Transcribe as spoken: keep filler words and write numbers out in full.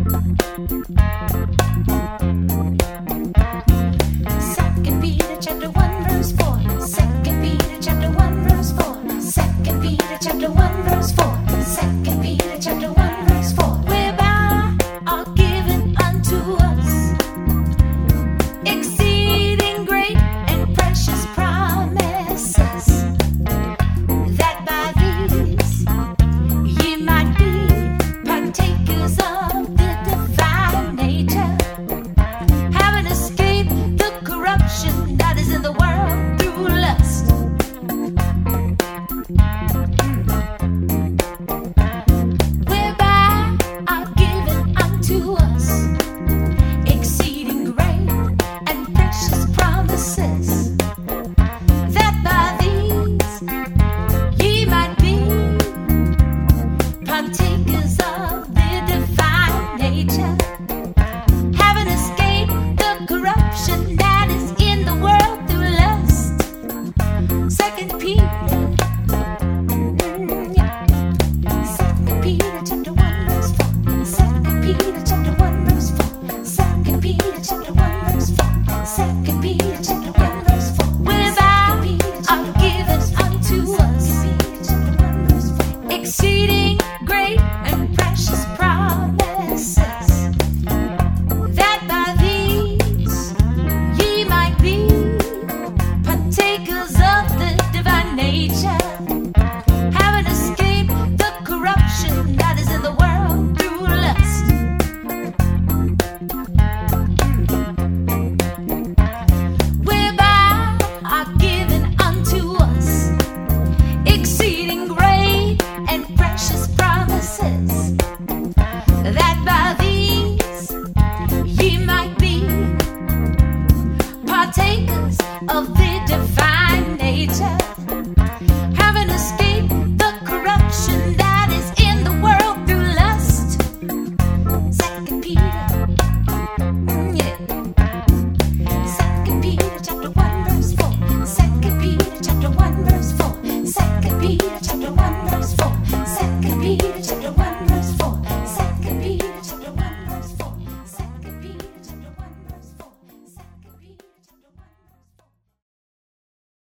Second Peter chapter one verse four. Second Peter chapter one verse four. Second Peter chapter one verse four. Second Peter chapter one verse four. Whereby are given unto us exceeding great and precious promises, that by these ye might be partakers of the divine nature, having escaped the corruption that is in the world through lust. Whereby are given unto us exceeding great and precious promises, that by these ye might be partakers of the divine nature, having escaped the corruption that is in the world through lust. Second Peter, mm, yeah. Second Peter chapter one verse four. Second Peter chapter one verse four. Second Peter chapter one verse four. Second Peter chapter one verse four. Whereby are given unto us exceeding great and precious promises, that by these ye might be partakers of the divine nature, having escaped the corruption that is in the world through lust. Whereby are given unto us exceeding great and precious promises, that by these ye might be partakers of the divine nature,